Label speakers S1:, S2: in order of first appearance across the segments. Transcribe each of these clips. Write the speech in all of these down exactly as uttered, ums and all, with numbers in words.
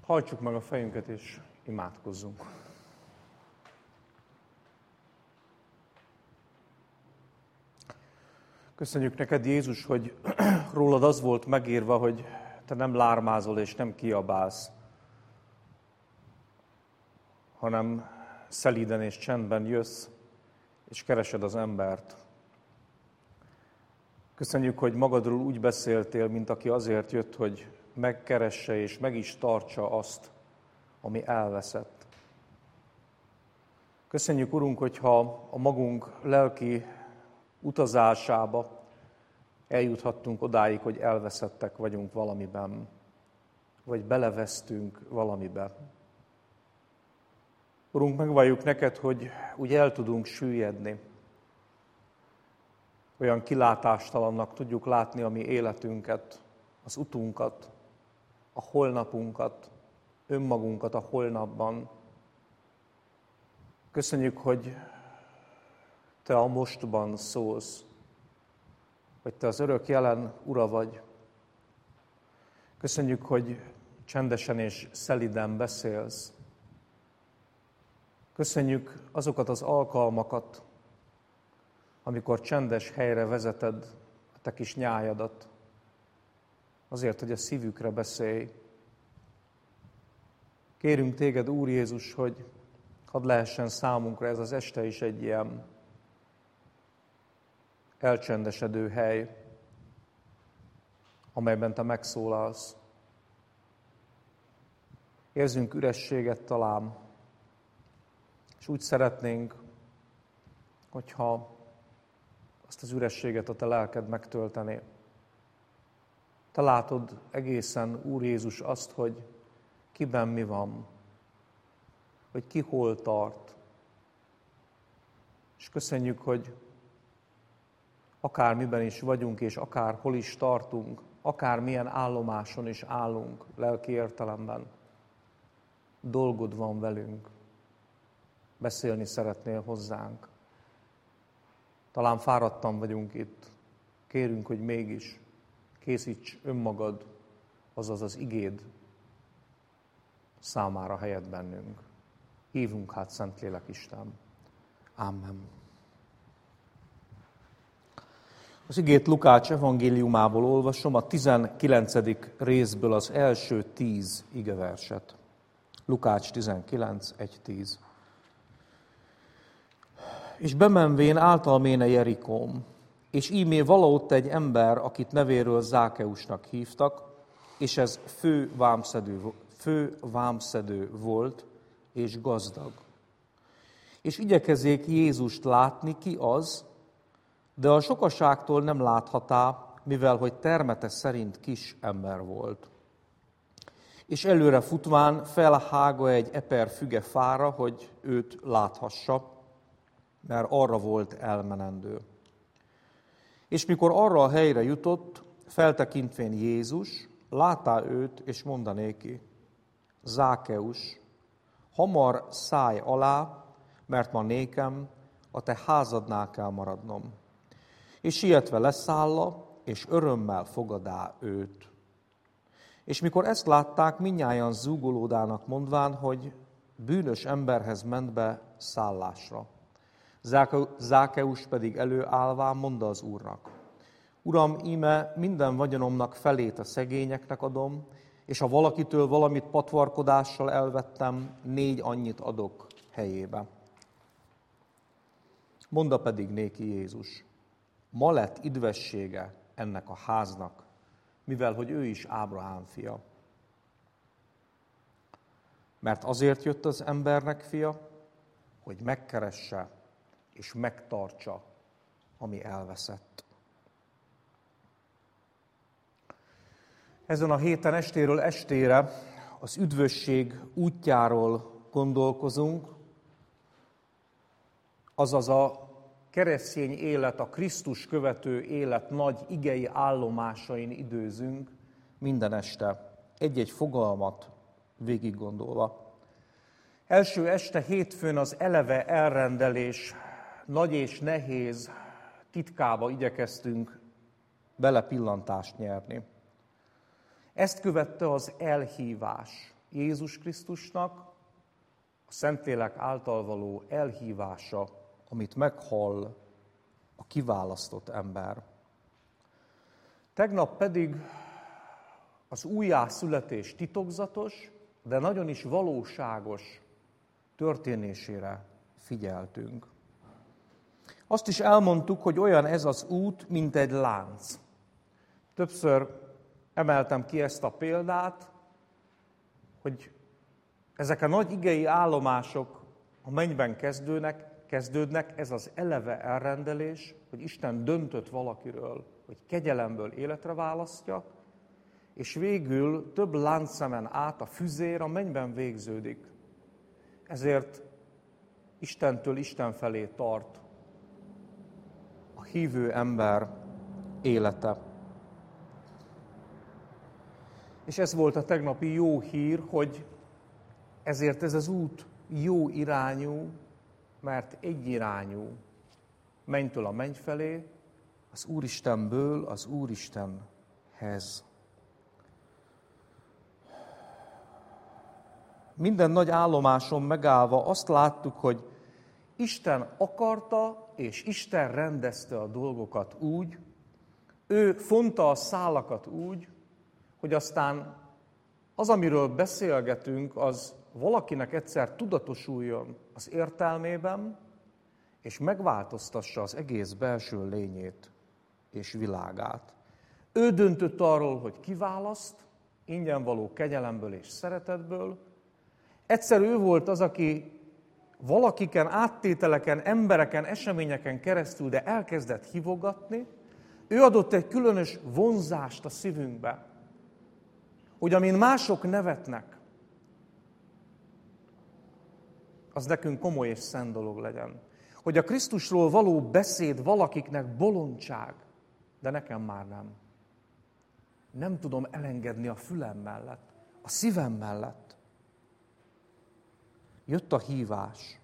S1: Hajtsuk meg a fejünket és imádkozzunk. Köszönjük neked, Jézus, hogy rólad az volt megírva, hogy te nem lármázol és nem kiabálsz, hanem szelíden és csendben jössz, és keresed az embert. Köszönjük, hogy magadról úgy beszéltél, mint aki azért jött, hogy megkeresse és meg is tartsa azt, ami elveszett. Köszönjük, Urunk, hogyha a magunk lelki utazásába eljuthattunk odáig, hogy elveszettek vagyunk valamiben, vagy belevesztünk valamibe. Urunk, megvalljuk neked, hogy úgy el tudunk süllyedni. Olyan kilátástalannak tudjuk látni a mi életünket, az utunkat, a holnapunkat, önmagunkat a holnapban. Köszönjük, hogy te a mostban szólsz, hogy te az örök jelen ura vagy. Köszönjük, hogy csendesen és szeliden beszélsz. Köszönjük azokat az alkalmakat, amikor csendes helyre vezeted a te kis nyájadat, azért, hogy a szívükre beszélj. Kérünk téged, Úr Jézus, hogy hadd lehessen számunkra ez az este is egy ilyen elcsendesedő hely, amelyben te megszólalsz. Érzünk ürességet talán, és úgy szeretnénk, hogyha azt az ürességet a te lelked megtöltené. Te látod egészen, Úr Jézus, azt, hogy kiben mi van, hogy ki hol tart. És köszönjük, hogy akármiben is vagyunk, és akár hol is tartunk, akár milyen állomáson is állunk lelki értelemben, dolgod van velünk, beszélni szeretnél hozzánk. Talán fáradtan vagyunk itt, kérünk, hogy mégis készíts önmagad, azaz az igéd számára helyet bennünk. Hívunk hát, Szentlélek Isten. Amen. Az igét Lukács evangéliumából olvasom, a tizenkilencedik részből az első tíz igeverset. Lukács tizenkilenc, egy tíz. És bemenvén általméne Jerikóm, és ímé valahogy egy ember, akit nevéről Zákeusnak hívtak, és ez fő vámszedő, fő vámszedő volt, és gazdag. És igyekezék Jézust látni, ki az, de a sokaságtól nem láthatá, mivel hogy termete szerint kis ember volt. És előre futván felhága egy eper füge fára, hogy őt láthassa, mert arra volt elmenendő. És mikor arra a helyre jutott, feltekintvén Jézus, látá őt, és mondanéki: Zákeus, hamar szállj alá, mert ma nékem a te házadnál kell maradnom. És sietve leszálla, és örömmel fogadá őt. És mikor ezt látták, mindnyájan zúgolódának mondván, hogy bűnös emberhez ment be szállásra. Zákeus pedig előállván mondta az Úrnak: Uram, íme minden vagyonomnak felét a szegényeknek adom, és ha valakitől valamit patvarkodással elvettem, négy annyit adok helyébe. Monda pedig néki Jézus: ma lett idvessége ennek a háznak, mivel hogy ő is Ábrahám fia. Mert azért jött az embernek fia, hogy megkeresse és megtartsa, ami elveszett. Ezen a héten estéről estére az üdvösség útjáról gondolkozunk, azaz a keresztény élet, a Krisztus követő élet nagy igei állomásain időzünk minden este, egy-egy fogalmat végig gondolva. Első este hétfőn az eleve elrendelés nagy és nehéz titkába igyekeztünk belepillantást nyerni. Ezt követte az elhívás, Jézus Krisztusnak a Szentlélek által való elhívása, amit meghall a kiválasztott ember. Tegnap pedig az újjászületés titokzatos, de nagyon is valóságos történésére figyeltünk. Azt is elmondtuk, hogy olyan ez az út, mint egy lánc. Többször emeltem ki ezt a példát, hogy ezek a nagy igei állomások a mennyben kezdődnek, kezdődnek, ez az eleve elrendelés, hogy Isten döntött valakiről, hogy kegyelemből életre választja, és végül több láncszemen át a füzér a mennyben végződik. Ezért Istentől Isten felé tart a hívő ember élete. És ez volt a tegnapi jó hír, hogy ezért ez az út jó irányú, mert egyirányú. Mennytől a menny felé, az Úristenből az Úristenhez. Minden nagy állomáson megállva azt láttuk, hogy Isten akarta, és Isten rendezte a dolgokat úgy, ő fonta a szálakat úgy, hogy aztán az, amiről beszélgetünk, az valakinek egyszer tudatosuljon az értelmében, és megváltoztassa az egész belső lényét és világát. Ő döntött arról, hogy kiválaszt, ingyen való kegyelemből és szeretetből. Egyszer ő volt az, aki valakiken, áttételeken, embereken, eseményeken keresztül, de elkezdett hívogatni. Ő adott egy különös vonzást a szívünkbe, hogy amin mások nevetnek, az nekünk komoly és szent dolog legyen. Hogy a Krisztusról való beszéd valakiknek bolondság, de nekem már nem. Nem tudom elengedni a fülem mellett, a szívem mellett. Jött a hívás.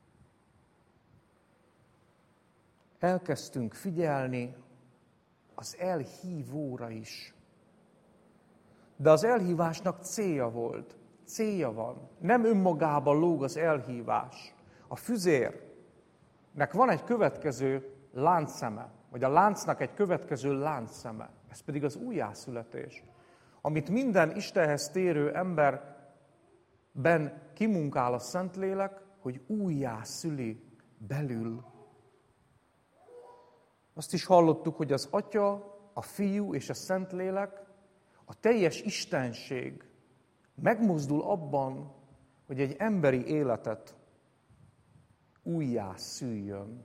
S1: Elkezdtünk figyelni az elhívóra is. De az elhívásnak célja volt. Célja van. Nem önmagában lóg az elhívás. A füzérnek van egy következő láncszeme, vagy a láncnak egy következő láncszeme. Ez pedig az újjászületés. Amit minden Istenhez térő emberben kimunkál a Szentlélek, hogy újjászüli belül. Azt is hallottuk, hogy az Atya, a Fiú és a Szentlélek, a teljes istenség megmozdul abban, hogy egy emberi életet újjászüljön.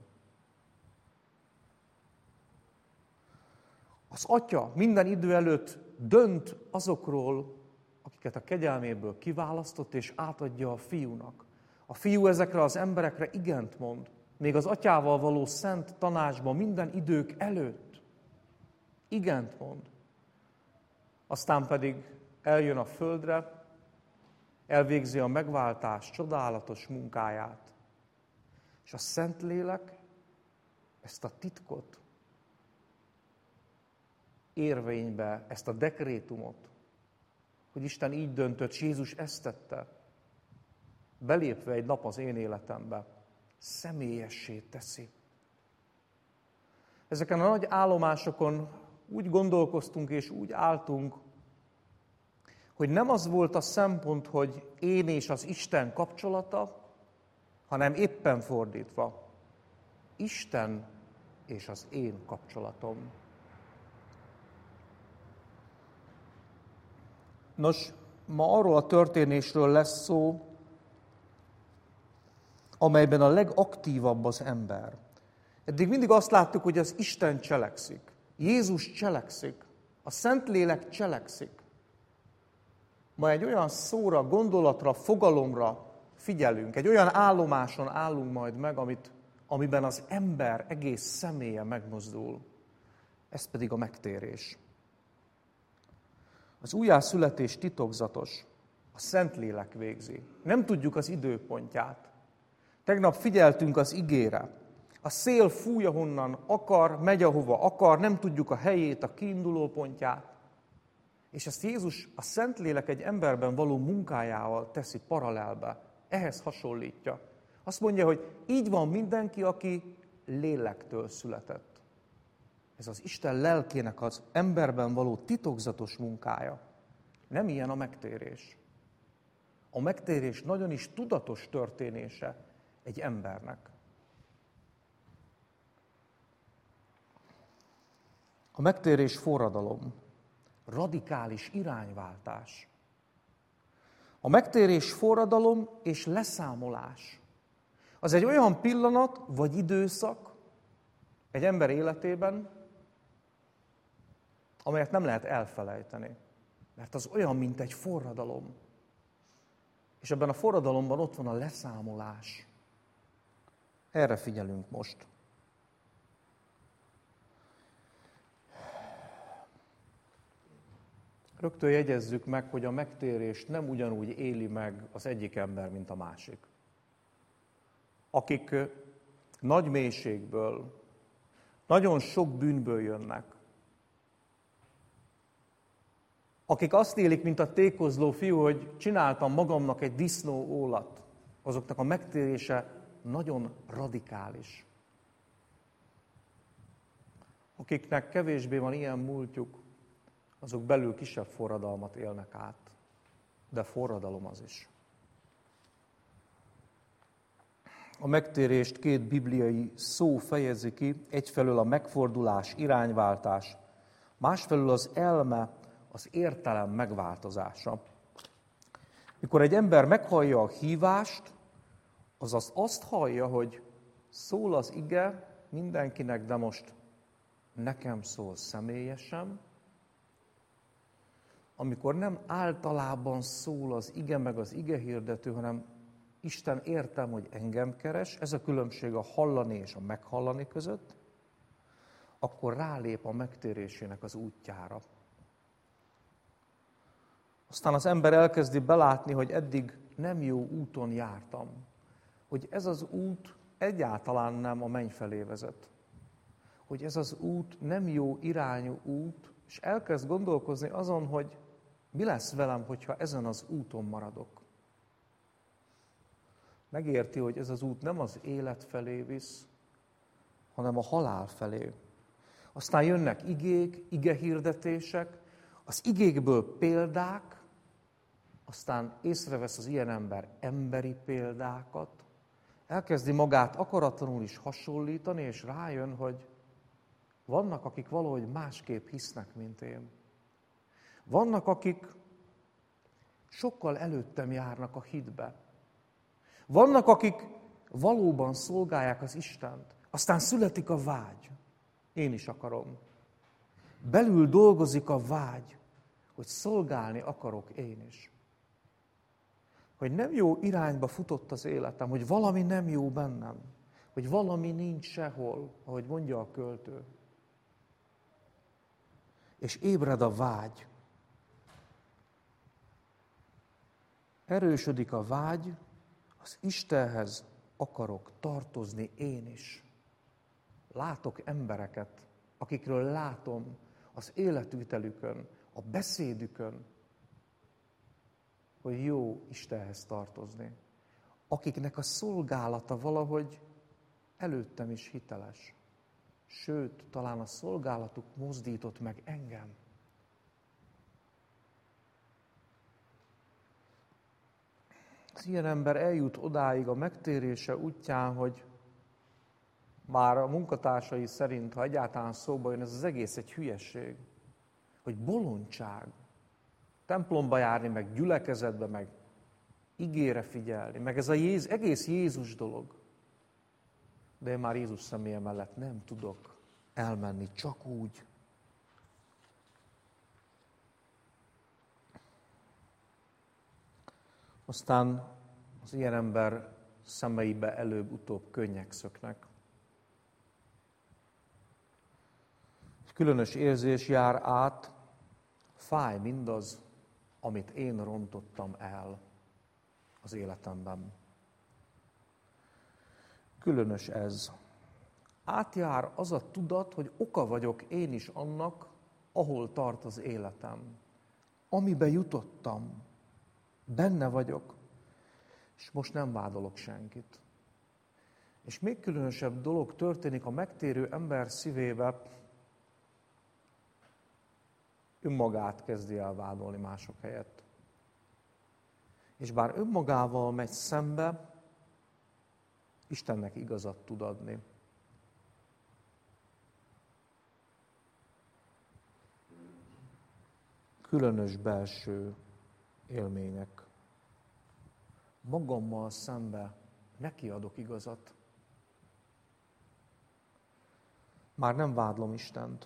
S1: Az Atya minden idő előtt dönt azokról, akiket a kegyelméből kiválasztott, és átadja a Fiúnak. A Fiú ezekre az emberekre igent mond, még az Atyával való szent tanácsban minden idők előtt igent mond. Aztán pedig eljön a földre, elvégzi a megváltás csodálatos munkáját. És a Szentlélek ezt a titkot érvénybe, ezt a dekrétumot, hogy Isten így döntött, és Jézus ezt tette, belépve egy nap az én életembe, személyessé teszi. Ezeken a nagy állomásokon úgy gondolkoztunk és úgy álltunk, hogy nem az volt a szempont, hogy én és az Isten kapcsolata, hanem éppen fordítva. Isten és az én kapcsolatom. Nos, ma arról a történésről lesz szó, amelyben a legaktívabb az ember. Eddig mindig azt láttuk, hogy az Isten cselekszik. Jézus cselekszik. A Szentlélek cselekszik. Ma egy olyan szóra, gondolatra, fogalomra figyelünk, egy olyan állomáson állunk majd meg, amit, amiben az ember egész személye megmozdul. Ez pedig a megtérés. Az újjászületés titokzatos, a Szentlélek végzi. Nem tudjuk az időpontját. Tegnap figyeltünk az igére. A szél fúj, ahonnan akar, megy, ahova akar, nem tudjuk a helyét, a kiinduló pontját. És ezt Jézus a Szentlélek egy emberben való munkájával teszi paralelbe. Ehhez hasonlítja. Azt mondja, hogy így van mindenki, aki lélektől született. Ez az Isten lelkének az emberben való titokzatos munkája. Nem ilyen a megtérés. A megtérés nagyon is tudatos történése egy embernek. A megtérés forradalom, radikális irányváltás. A megtérés forradalom és leszámolás. Az egy olyan pillanat vagy időszak egy ember életében, amelyet nem lehet elfelejteni. Mert az olyan, mint egy forradalom. És ebben a forradalomban ott van a leszámolás. Erre figyelünk most. Rögtön jegyezzük meg, hogy a megtérést nem ugyanúgy éli meg az egyik ember, mint a másik. Akik nagy mélységből, nagyon sok bűnből jönnek, akik azt élik, mint a tékozló fiú, hogy csináltam magamnak egy disznó ólat, azoknak a megtérése nagyon radikális. Akiknek kevésbé van ilyen múltjuk, azok belül kisebb forradalmat élnek át, de forradalom az is. A megtérést két bibliai szó fejezi ki, egyfelől a megfordulás, irányváltás, másfelől az elme, az értelem megváltozása. Mikor egy ember meghallja a hívást, azaz azt hallja, hogy szól az ige mindenkinek, de most nekem szól személyesen, amikor nem általában szól az ige meg az ige hirdető, hanem Isten értem, hogy engem keres, ez a különbség a hallani és a meghallani között, akkor rálép a megtérésének az útjára. Aztán az ember elkezdi belátni, hogy eddig nem jó úton jártam. Hogy ez az út egyáltalán nem a menny felé vezet. Hogy ez az út nem jó irányú út, és elkezd gondolkozni azon, hogy mi lesz velem, hogyha ezen az úton maradok. Megérti, hogy ez az út nem az élet felé visz, hanem a halál felé. Aztán jönnek igék, igehirdetések, az igékből példák, aztán észrevesz az ilyen ember emberi példákat, elkezdi magát akaratlanul is hasonlítani, és rájön, hogy vannak, akik valahogy másképp hisznek, mint én. Vannak, akik sokkal előttem járnak a hitbe. Vannak, akik valóban szolgálják az Istent. Aztán születik a vágy. Én is akarom. Belül dolgozik a vágy, hogy szolgálni akarok én is. Hogy nem jó irányba futott az életem, hogy valami nem jó bennem, hogy valami nincs sehol, ahogy mondja a költő. És ébred a vágy. Erősödik a vágy, az Istenhez akarok tartozni én is. Látok embereket, akikről látom az életvitelükön, a beszédükön, hogy jó Istenhez tartozni. Akiknek a szolgálata valahogy előttem is hiteles. Sőt, talán a szolgálatuk mozdított meg engem. Az ilyen ember eljut odáig a megtérése útján, hogy már a munkatársai szerint, ha egyáltalán szóba jön, ez az egész egy hülyeség. Hogy bolondság. Templomba járni, meg gyülekezetbe, meg igére figyelni, meg ez a Jéz, egész Jézus dolog. De én már Jézus személye mellett nem tudok elmenni, csak úgy. Aztán az ilyen ember szemeibe előbb-utóbb könnyek szöknek. Különös érzés jár át, fáj mindaz, amit én rontottam el az életemben. Különös ez. Átjár az a tudat, hogy oka vagyok én is annak, ahol tart az életem. amiben jutottam, benne vagyok, és most nem vádolok senkit. És még különösebb dolog történik a megtérő ember szívébe, önmagát kezdi el vádolni mások helyett. És bár önmagával megy szembe, Istennek igazat tud adni. Különös belső élmények. Magammal szembe neki adok igazat. Már nem vádlom Istent.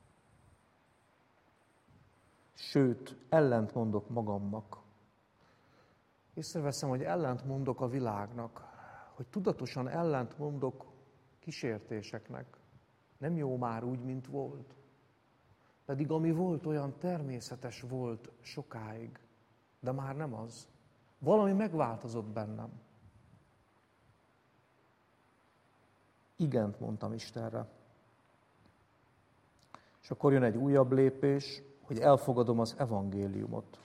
S1: Sőt, ellent mondok magamnak. Észreveszem, hogy ellent mondok a világnak, hogy tudatosan ellent mondok kísértéseknek. Nem jó már úgy, mint volt. Pedig ami volt, olyan természetes volt sokáig, de már nem az. Valami megváltozott bennem. Igent mondtam Istenre. És akkor jön egy újabb lépés, hogy elfogadom az evangéliumot.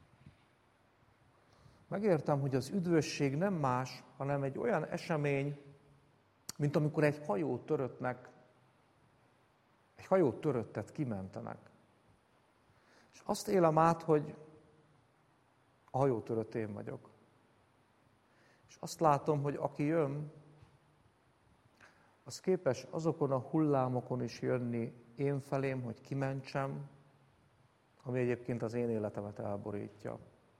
S1: Megértem, hogy az üdvösség nem más, hanem egy olyan esemény, mint amikor egy hajót töröttnek, egy hajót töröttet kimentenek. És azt élem át, hogy a hajó törött én vagyok. És azt látom, hogy aki jön, az képes azokon a hullámokon is jönni én felém, hogy kimentsem, ami egyébként az én életemet elborítja.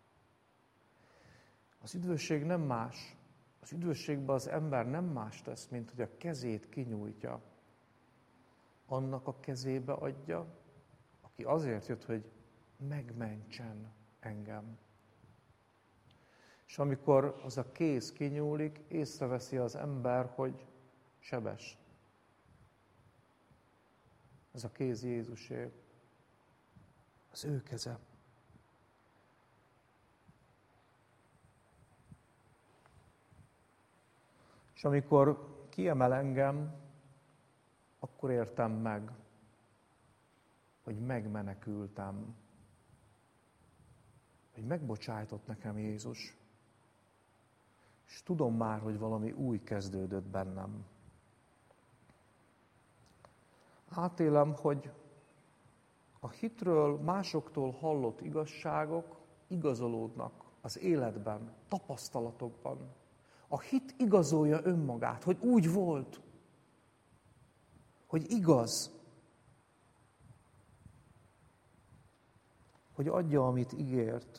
S1: Az üdvösség nem más. Az üdvösségben az ember nem más tesz, mint hogy a kezét kinyújtja. Annak a kezébe adja, aki azért jött, hogy megmentsen engem. És amikor az a kéz kinyúlik, észreveszi az ember, hogy sebes. Ez a kéz Jézusé. Az ő keze. És amikor kiemel engem, akkor értem meg, hogy megmenekültem. Hogy megbocsájtott nekem Jézus. És tudom már, hogy valami új kezdődött bennem. Átélem, hogy a hitről másoktól hallott igazságok igazolódnak az életben, tapasztalatokban. A hit igazolja önmagát, hogy úgy volt, hogy igaz, hogy adja, amit ígért.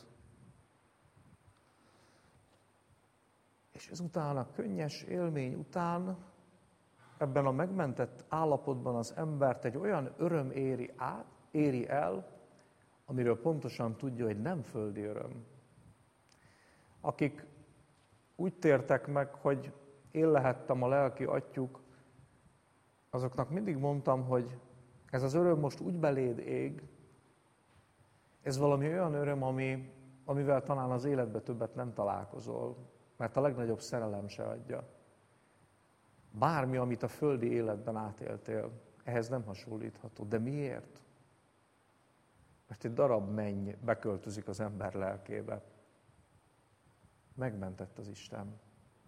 S1: És ezután a könnyes élmény után ebben a megmentett állapotban az embert egy olyan öröm éri, át, éri el, amiről pontosan tudja, hogy nem földi öröm. Akik úgy tértek meg, hogy én lehettem a lelki atyjuk, azoknak mindig mondtam, hogy ez az öröm most úgy beléd ég, ez valami olyan öröm, ami, amivel talán az életben többet nem találkozol, mert a legnagyobb szerelem se adja. Bármi, amit a földi életben átéltél, ehhez nem hasonlítható. De miért? Mert egy darab menny beköltözik az ember lelkébe. Megmentett az Isten.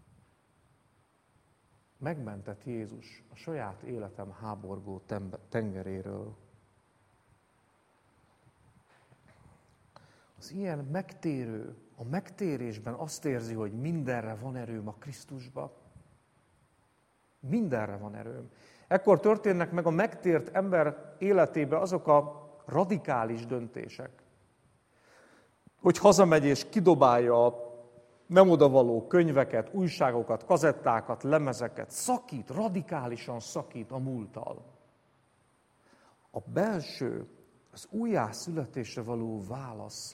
S1: Megmentett Jézus a saját életem háborgó tengeréről. Az ilyen megtérő, a megtérésben azt érzi, hogy mindenre van erőm a Krisztusba. Mindenre van erőm. Ekkor történnek meg a megtért ember életébe azok a radikális döntések, hogy hazamegy és kidobálja a nem odavaló könyveket, újságokat, kazettákat, lemezeket, szakít, radikálisan szakít a múlttal. A belső, az újjászületésre való válasz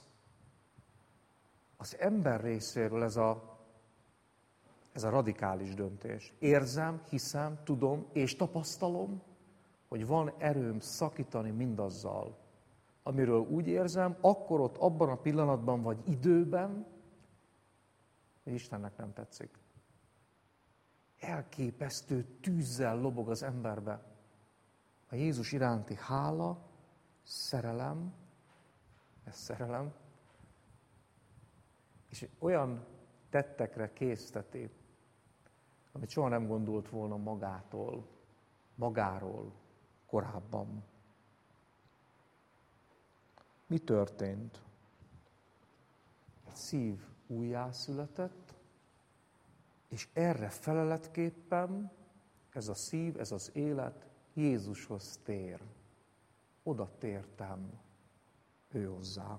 S1: az ember részéről ez a, ez a radikális döntés. Érzem, hiszem, tudom és tapasztalom, hogy van erőm szakítani mindazzal, amiről úgy érzem, akkor ott abban a pillanatban vagy időben, hogy Istennek nem tetszik. Elképesztő tűzzel lobog az emberbe a Jézus iránti hála, szerelem, ez szerelem, és olyan tettekre készteti, amit soha nem gondolt volna magától, magáról korábban. Mi történt? Egy szív újjászületett, és erre feleletképpen ez a szív, ez az élet Jézushoz tér. Oda tértem ő hozzá.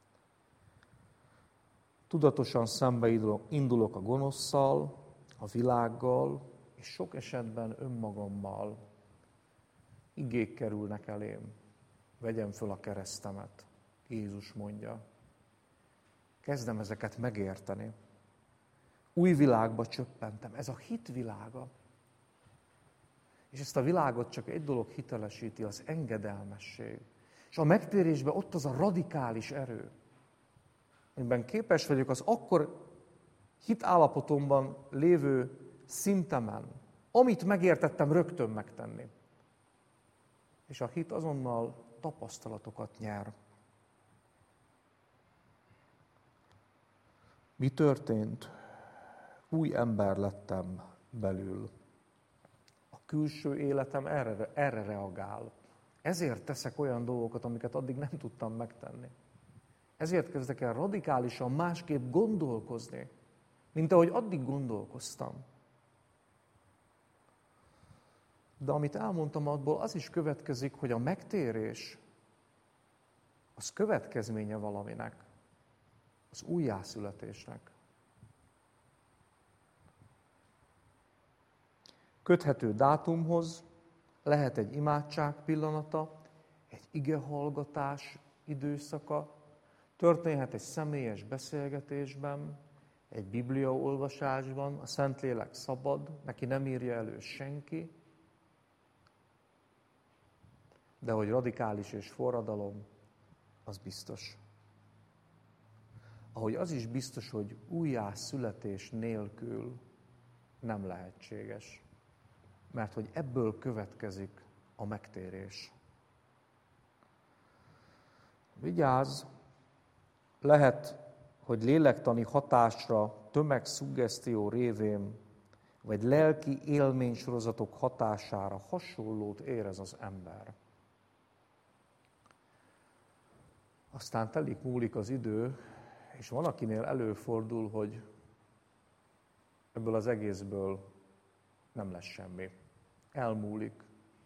S1: Tudatosan szembe indulok a gonoszszal, a világgal, és sok esetben önmagammal. Igék kerülnek elém. Vegyem föl a keresztemet, Jézus mondja. Kezdem ezeket megérteni. Új világba csöppentem. Ez a hit világa. És ezt a világot csak egy dolog hitelesíti, az engedelmesség. És a megtérésben ott az a radikális erő, amiben képes vagyok az akkor hitállapotomban lévő szintemen, amit megértettem, rögtön megtenni. És a hit azonnal tapasztalatokat nyer. Mi történt? Új ember lettem belül. A külső életem erre, erre reagál. Ezért teszek olyan dolgokat, amiket addig nem tudtam megtenni. Ezért kezdek el radikálisan másképp gondolkozni, mint ahogy addig gondolkoztam. De amit elmondtam abból, az is következik, hogy a megtérés az következménye valaminek, az újjászületésnek. Köthető dátumhoz, lehet egy imádság pillanata, egy igehallgatás időszaka, történhet egy személyes beszélgetésben, egy bibliaolvasásban, a Szentlélek szabad, neki nem írja elő senki, de hogy radikális és forradalom, az biztos. Ahogy az is biztos, hogy újjászületés nélkül nem lehetséges. Mert hogy ebből következik a megtérés. Vigyázz, lehet, hogy lélektani hatásra, tömegszuggesztió révén, vagy lelki élménysorozatok hatására hasonlót érez az ember. Aztán telik múlik az idő, és van, akinél előfordul, hogy ebből az egészből nem lesz semmi. Elmúlik.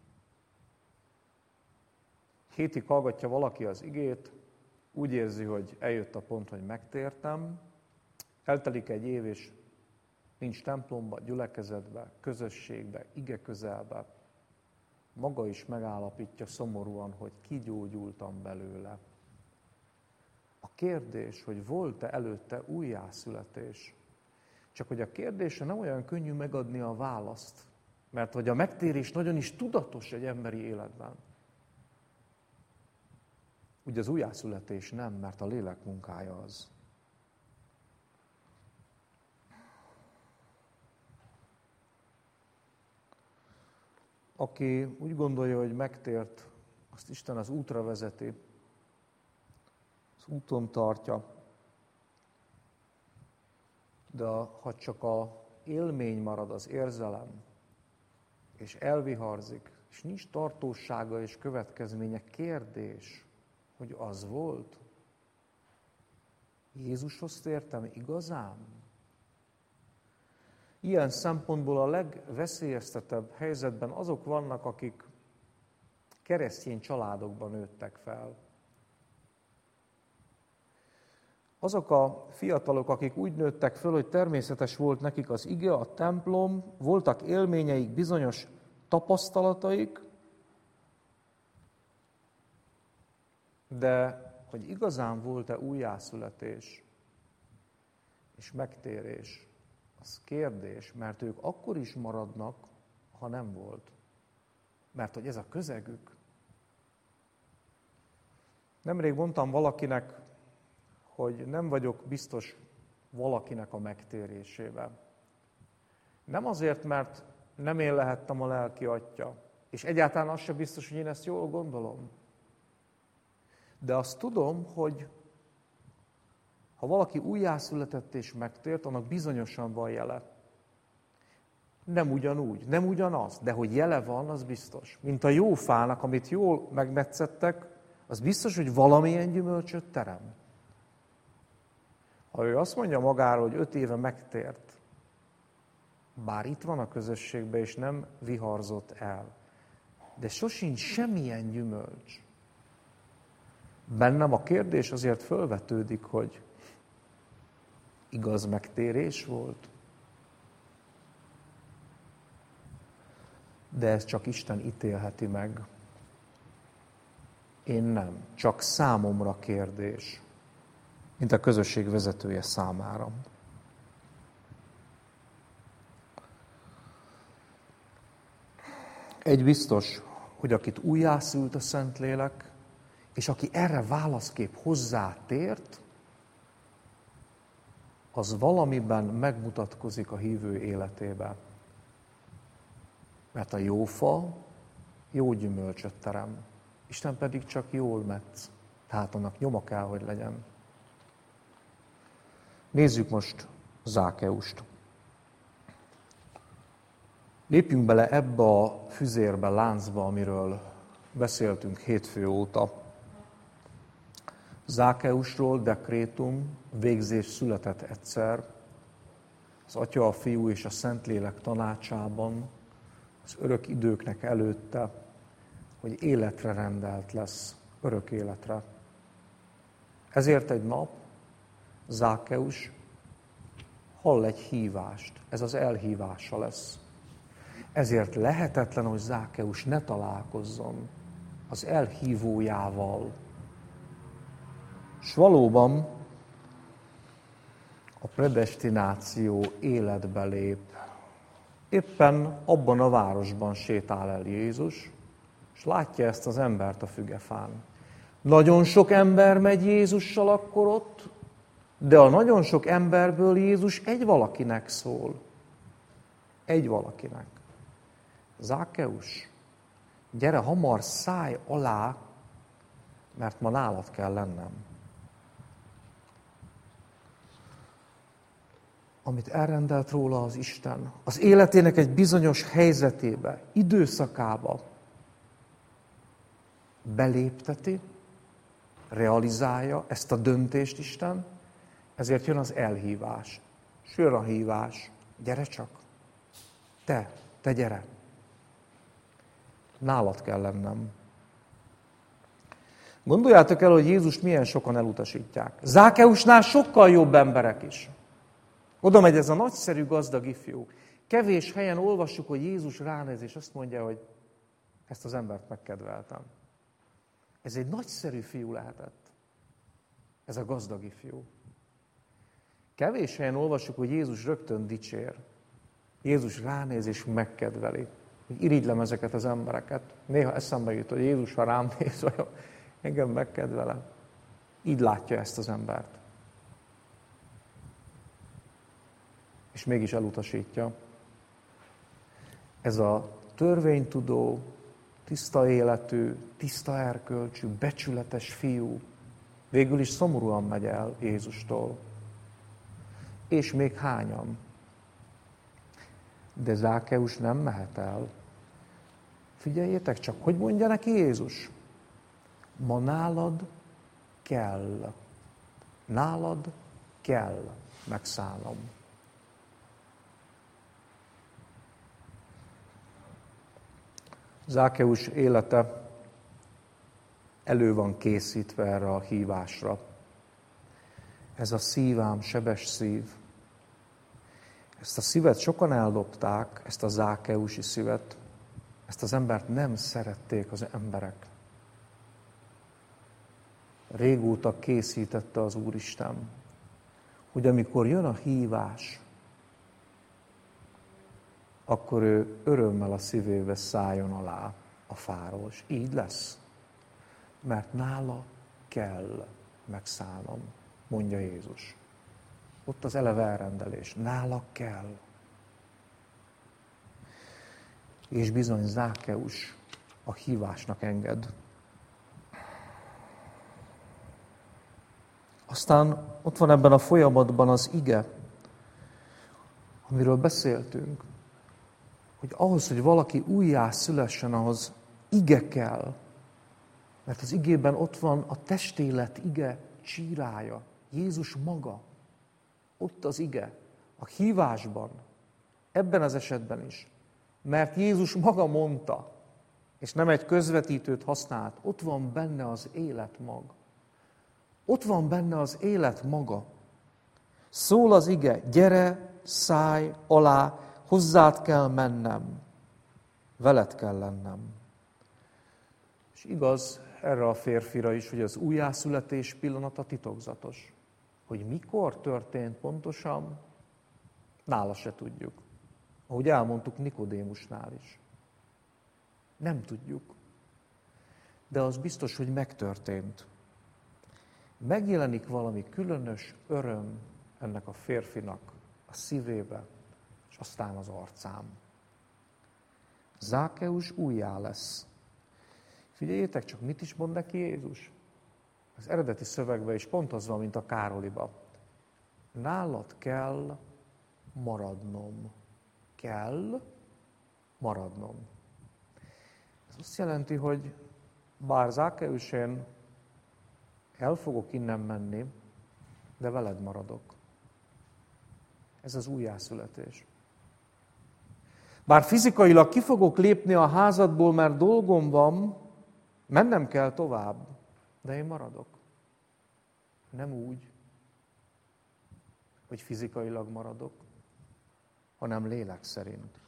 S1: Hétig hallgatja valaki az igét, úgy érzi, hogy eljött a pont, hogy megtértem, eltelik egy év, és nincs templomba, gyülekezetbe, közösségbe, ige közelbe. Maga is megállapítja szomorúan, hogy kigyógyultam belőle. A kérdés, hogy volt-e előtte újjászületés, csak hogy a kérdésre nem olyan könnyű megadni a választ, mert hogy a megtérés nagyon is tudatos egy emberi életben. Ugye az újjászületés nem, mert a lélek munkája az. Aki úgy gondolja, hogy megtért, azt Isten az útra vezeti, az úton tartja, de ha csak a élmény marad, az érzelem, és elviharzik, és nincs tartósága és következménye, kérdés, hogy az volt? Jézushoz tértem igazán? Ilyen szempontból a legveszélyeztetebb helyzetben azok vannak, akik keresztény családokban nőttek fel. Azok a fiatalok, akik úgy nőttek föl, hogy természetes volt nekik az ige, a templom, voltak élményeik, bizonyos tapasztalataik, de hogy igazán volt-e újjászületés és megtérés, az kérdés, mert ők akkor is maradnak, ha nem volt. Mert hogy ez a közegük. Nemrég mondtam valakinek, hogy nem vagyok biztos valakinek a megtérésében. Nem azért, mert nem én lehettem a lelki atya, és egyáltalán az sem biztos, hogy én ezt jól gondolom. De azt tudom, hogy Ha valaki újjászületett és megtért, annak bizonyosan van jele. Nem ugyanúgy, nem ugyanaz, de hogy jele van, az biztos. Mint a jó fának, amit jól megmetszettek, az biztos, hogy valamilyen gyümölcsöt terem. Ha ő azt mondja magáról, hogy öt éve megtért, bár itt van a közösségben, és nem viharzott el, de sosincs semmilyen gyümölcs. Bennem a kérdés azért fölvetődik, hogy igaz megtérés volt? De ezt csak Isten ítélheti meg. Én nem. Csak számomra kérdés, mint a közösség vezetője számára. Egy biztos, hogy akit újjászült a Szentlélek, és aki erre válaszképp hozzátért, az valamiben megmutatkozik a hívő életében. Mert a jó fa jó gyümölcsöt terem, Isten pedig csak jól metsz, tehát annak nyoma kell, hogy legyen. Nézzük most Zákeust. Lépjünk bele ebbe a füzérbe, láncba, amiről beszéltünk hétfő óta. Zákeusról dekrétum, végzés született egyszer, az Atya, a Fiú és a Szentlélek tanácsában, az örök időknek előtte, hogy életre rendelt lesz, örök életre. Ezért egy nap Zákeus hall egy hívást, ez az elhívása lesz. Ezért lehetetlen, hogy Zákeus ne találkozzon az elhívójával. S valóban a predestináció életbe lép. Éppen abban a városban sétál el Jézus, és látja ezt az embert a fügefán. Nagyon sok ember megy Jézussal akkor ott, de a nagyon sok emberből Jézus egy valakinek szól. Egy valakinek. Zákeus, gyere hamar, szállj alá, mert ma nálad kell lennem. Amit elrendelt róla az Isten, az életének egy bizonyos helyzetébe, időszakába belépteti, realizálja ezt a döntést Isten, ezért jön az elhívás. És jön a hívás, gyere csak, te, te gyere. Nálad kell lennem. Gondoljátok el, hogy Jézus milyen sokan elutasítják. Zákeusnál sokkal jobb emberek is. Oda megy ez a nagyszerű gazdag ifjú. Kevés helyen olvassuk, hogy Jézus ránéz, és azt mondja, hogy ezt az embert megkedveltem. Ez egy nagyszerű fiú lehetett. Ez a gazdag ifjú. Kevés helyen olvassuk, hogy Jézus rögtön dicsér. Jézus ránéz és megkedveli. Irigylem ezeket az embereket. Néha eszembe jut, hogy Jézus, ha rám néz, vagy engem megkedvelem. Így látja ezt az embert. És mégis elutasítja. Ez a törvénytudó, tiszta életű, tiszta erkölcsű, becsületes fiú végül is szomorúan megy el Jézustól. És még hányan. De Zákeus nem mehet el. Figyeljétek csak, hogy mondja neki Jézus? Ma nálad kell. Nálad kell megszállnom. Zákeus élete elő van készítve erre a hívásra. Ez a szívám, sebes szív. Ezt a szívet sokan eldobták, ezt a zákeusi szívet. Ezt az embert nem szerették az emberek. Régóta készítette az Úristen, hogy amikor jön a hívás, akkor ő örömmel a szívébe szálljon alá a fáról. És így lesz. Mert nála kell megszállnom, mondja Jézus. Ott az eleve elrendelés. Nála kell. És bizony Zákeus a hívásnak enged. A Aztán ott van ebben a folyamatban az ige, amiről beszéltünk, hogy ahhoz, hogy valaki újjá szülessen, ahhoz ige kell. Mert az igében ott van a testélet ige csírája, Jézus maga. Ott az ige, a hívásban, ebben az esetben is. Mert Jézus maga mondta, és nem egy közvetítőt használt, ott van benne az élet mag. Ott van benne az élet maga. Szól az ige, gyere, szállj alá, hozzád kell mennem, veled kell lennem. És igaz erre a férfira is, hogy az újjászületés pillanata titokzatos. Hogy mikor történt pontosan, nála se tudjuk. Ahogy elmondtuk Nikodémusnál is. Nem tudjuk. De az biztos, hogy megtörtént. Megjelenik valami különös öröm ennek a férfinak a szívébe, és aztán az arcán. Zákeus újjá lesz. Figyeljétek csak, mit is mond neki Jézus? Az eredeti szövegben is pont az van, mint a Károliba. Nálad kell maradnom. Kell maradnom. Ez azt jelenti, hogy bár Zákeus, én el fogok innen menni, de veled maradok. Ez az újjászületés. Bár fizikailag ki fogok lépni a házadból, mert dolgom van, mennem kell tovább, de én maradok. Nem úgy, hogy fizikailag maradok, hanem lélek szerint.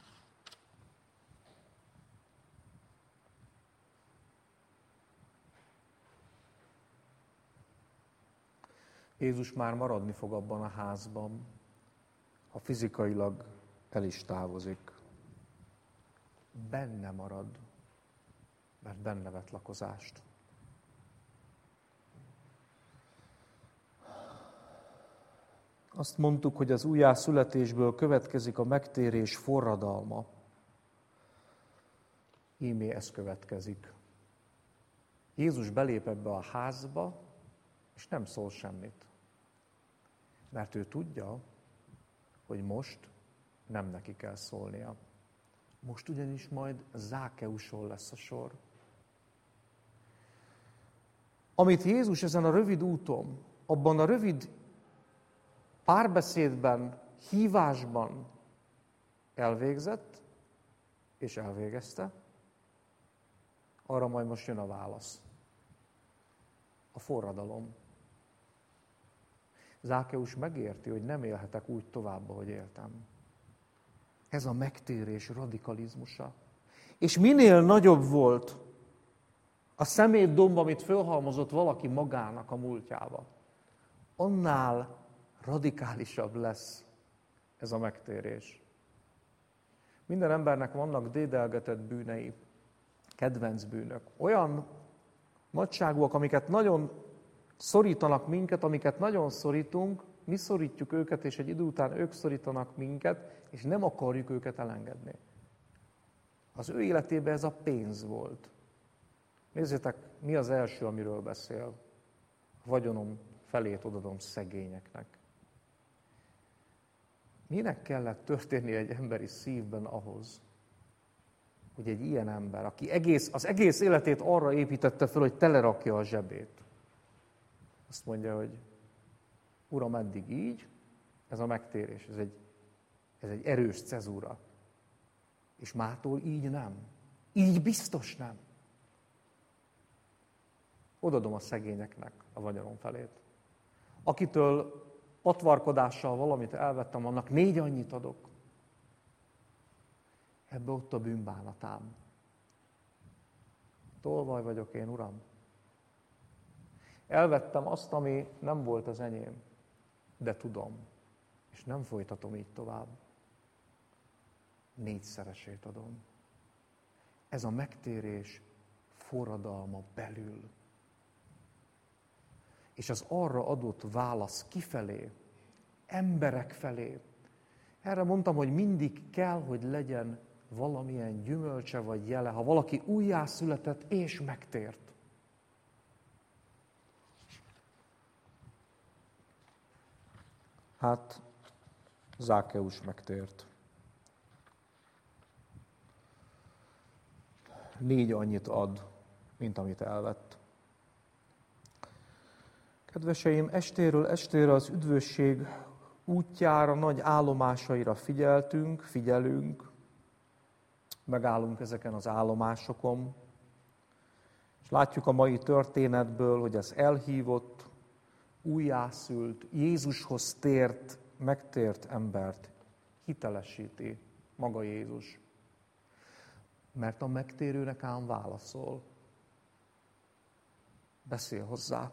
S1: Jézus már maradni fog abban a házban, ha fizikailag el is távozik. Benne marad, mert benne vett lakozást. Azt mondtuk, hogy az újjászületésből következik a megtérés forradalma. Íme ez következik. Jézus belép ebbe a házba, és nem szól semmit. Mert ő tudja, hogy most nem neki kell szólnia. Most ugyanis majd Zákeuson lesz a sor. Amit Jézus ezen a rövid úton, abban a rövid párbeszédben, hívásban elvégzett, és elvégezte, arra majd most jön a válasz. A forradalom. Zákeus megérti, hogy nem élhetek úgy tovább, ahogy éltem. Ez a megtérés radikalizmusa. És minél nagyobb volt a szemétdomb, amit fölhalmozott valaki magának a múltjába, annál radikálisabb lesz ez a megtérés. Minden embernek vannak dédelgetett bűnei, kedvenc bűnök. Olyan nagyságúak, amiket nagyon szorítanak minket, amiket nagyon szorítunk, mi szorítjuk őket, és egy idő után ők szorítanak minket, és nem akarjuk őket elengedni. Az ő életében ez a pénz volt. Nézzétek, mi az első, amiről beszél. A vagyonom felét odadom szegényeknek. Minek kellett történni egy emberi szívben ahhoz, hogy egy ilyen ember, aki egész, az egész életét arra építette fel, hogy telerakja a zsebét, azt mondja, hogy Uram, eddig így, ez a megtérés, ez egy, ez egy erős cezúra. És mától így nem. Így biztos nem. Odadom a szegényeknek a vagyonom felét. Akitől patvarkodással valamit elvettem, annak négy annyit adok. Ebbe ott a bűnbánatám. Tolvaj vagyok én, Uram. Elvettem azt, ami nem volt az enyém, de tudom, és nem folytatom így tovább. Négyszeresét adom. Ez a megtérés forradalma belül. És az arra adott válasz kifelé, emberek felé. Erre mondtam, hogy mindig kell, hogy legyen valamilyen gyümölcse vagy jele, ha valaki újjászületett és megtért. Hát Zákeus megtért. Négy annyit ad, mint amit elvett. Kedveseim, estéről estére az üdvösség útjára, nagy állomásaira figyeltünk, figyelünk, megállunk ezeken az állomásokon, és látjuk a mai történetből, hogy az elhívott, újjászült, Jézushoz tért, megtért embert hitelesíti maga Jézus. Mert a megtérőnek ám válaszol. Beszél hozzá.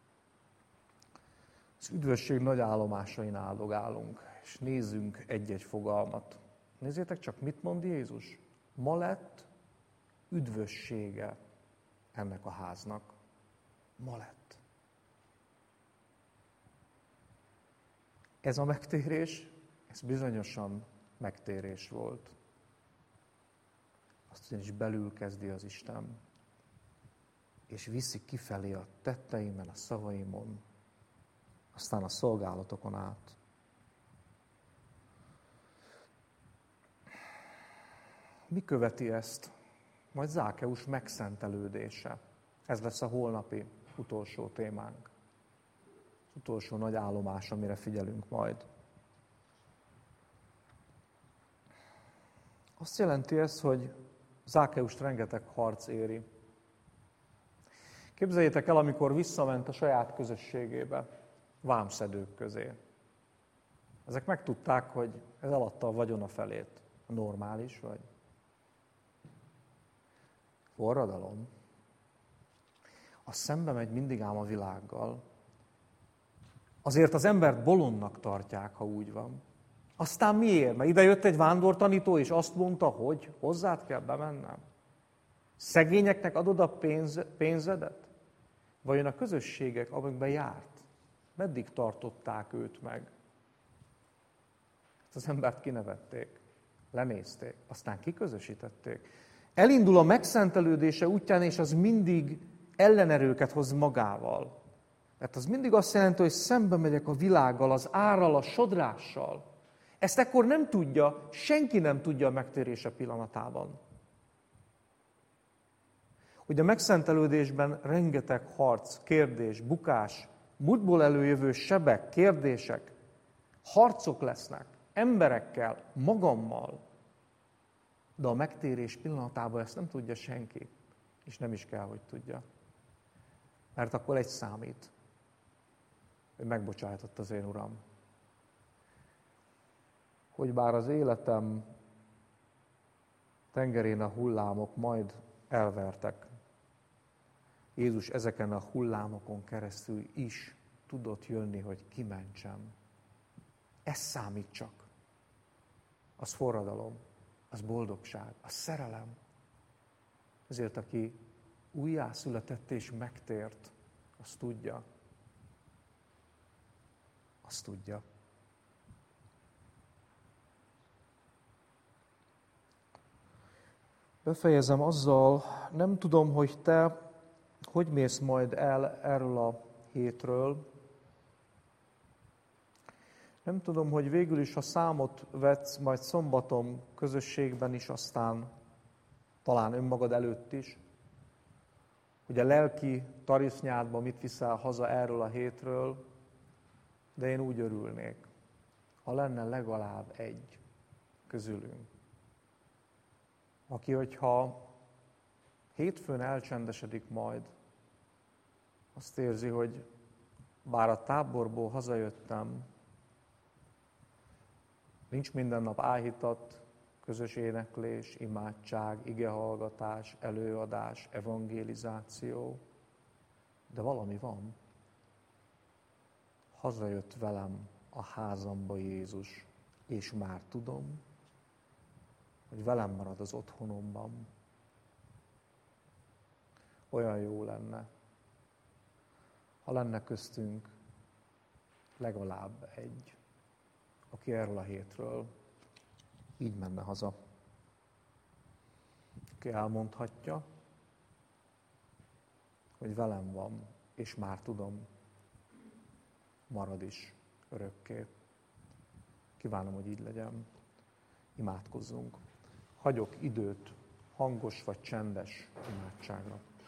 S1: Az üdvösség nagy állomásain áldogálunk, és nézzünk egy-egy fogalmat. Nézzétek csak, mit mond Jézus. Ma lett üdvössége ennek a háznak. Ma lett. Ez a megtérés, ez bizonyosan megtérés volt. Azt ugyanis belül kezdi az Isten, és viszi kifelé a tetteimen, a szavaimon, aztán a szolgálatokon át. Mi követi ezt? Majd Zákeus megszentelődése. Ez lesz a holnapi utolsó témánk. Az utolsó nagy állomás, amire figyelünk majd. Azt jelenti ez, hogy Zákeust rengeteg harc éri. Képzeljétek el, amikor visszament a saját közösségébe, vámszedők közé. Ezek megtudták, hogy ez eladta a vagyona felét. Normális vagy? Forradalom. Az szembe megy mindig ám a világgal. Azért az embert bolondnak tartják, ha úgy van. Aztán miért? Mert ide jött egy vándortanító, és azt mondta, hogy hozzád kell bemennem. Szegényeknek adod a pénz, pénzedet? Vajon a közösségek, amikben járt, meddig tartották őt meg? Ezt az embert kinevették, lenézték, aztán kiközösítették. Elindul a megszentelődése útján, és az mindig ellenerőket hoz magával. Mert az mindig azt jelenti, hogy szembe megyek a világgal, az árral, a sodrással. Ezt ekkor nem tudja, senki nem tudja a megtérése pillanatában. Hogy a megszentelődésben rengeteg harc, kérdés, bukás, múltból előjövő sebek, kérdések, harcok lesznek, emberekkel, magammal. De a megtérés pillanatában ezt nem tudja senki, és nem is kell, hogy tudja. Mert akkor egy számít, hogy megbocsájtott az én Uram. Hogy bár az életem tengerén a hullámok majd elvertek, Jézus ezeken a hullámokon keresztül is tudott jönni, hogy kimentsem. Ez számít csak. Az forradalom, az boldogság, az szerelem. Ezért, aki újjászületett és megtért, azt tudja. Azt tudja. Befejezem azzal, nem tudom, hogy te hogy mész majd el erről a hétről. Nem tudom, hogy végül is, ha számot vetsz, majd szombaton közösségben is, aztán talán önmagad előtt is, hogy a lelki tarisznyádban mit viszel haza erről a hétről, de én úgy örülnék, ha lenne legalább egy közülünk, aki, hogyha hétfőn elcsendesedik majd, azt érzi, hogy bár a táborból hazajöttem, nincs minden nap áhítat, közös éneklés, imádság, igehallgatás, előadás, evangelizáció, de valami van. Hazajött velem a házamba Jézus, és már tudom, hogy velem marad az otthonomban. Olyan jó lenne, ha lenne köztünk legalább egy, aki erről a hétről így menne haza. Aki elmondhatja, hogy velem van, és már tudom, marad is örökké. Kívánom, hogy így legyen. Imádkozzunk. Hagyok időt hangos vagy csendes imádságra.